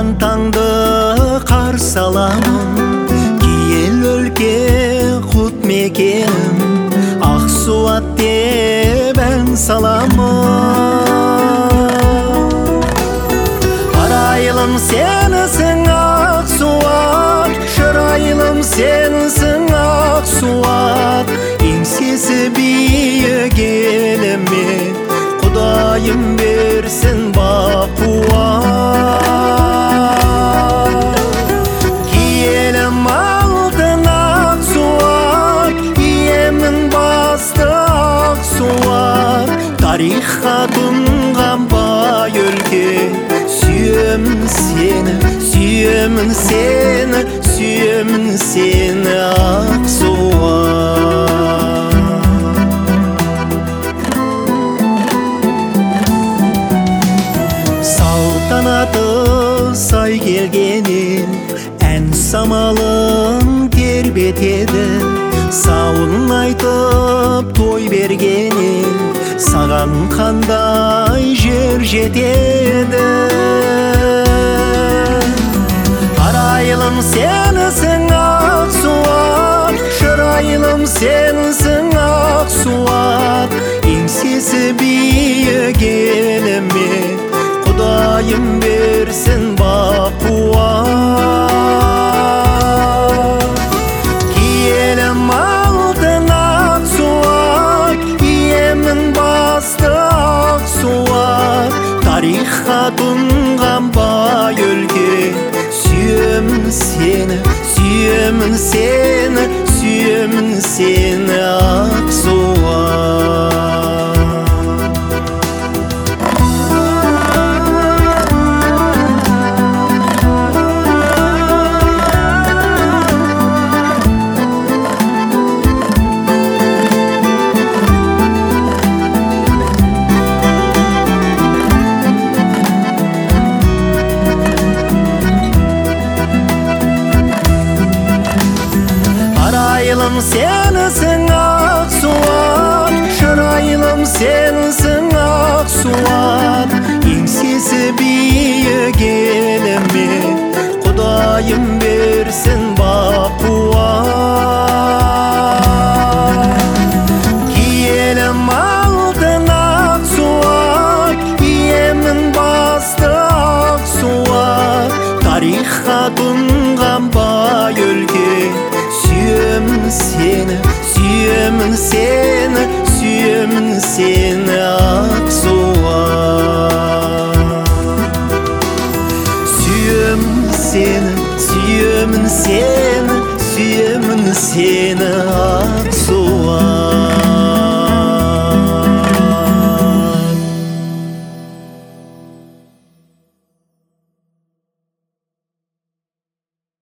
туған таңды қарсы аламын. Киел өлке құт мекенім, Ақсуат деп ән саламын. Арайлым сенісің Ақсуат, шырайлым сенісің Ақсуат. Еңсесі биік еліме Құдайым берсін бақуат. Киелім алтын Ақсуат, иемін басты Ақсуат. Тарихқа тұнған бай өлке, сүйемін сені, сүйемін сені, сүйемін сені Ақсуат. Салтанаты сай келгенін, ән самалын тербетеді. Сауын айтып той бергенін, саған қандай жер жетеді. Арайлым сенісің Ақсуат, шырайлым сенісің Ақсуат. Еңсесі биік еліме Құдайым берсін бақуат. Киелім алтын Ақсуат, иемін басты Ақсуат. Тарихқа тұнған бай өлке, сүйемін сені, сүйемін сені, сүйемін сені Ақсуат. Арайлым сенісің Ақсуат, шырайлым сенісің Ақсуат. Еңсесі биік еліме Құдайым берсін бақуат. Киелім алтын Ақсуат, иемін басты Ақсуат. Тарихқа тұнған бай өлке, сүйемін сені, сүйемін сені, сүйемін сені Ақсуат. Сүйемін сені, сүйемін сені, сүйемін сені Ақсуат.